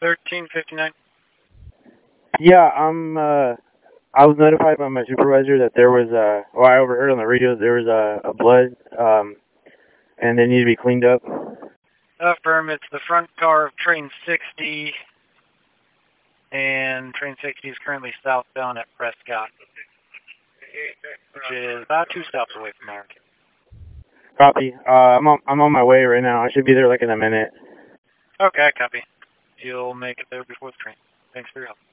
1359. Yeah, I was notified by my supervisor that there was I overheard on the radio there was a blood, and they need to be cleaned up. Affirm, it's the front car of train 60, and train 60 is currently southbound at Prescott, which is about 2 stops away from there. Copy. I'm on my way right now. I should be there like in a minute. Okay, copy. You'll make it there before the train. Thanks for your help.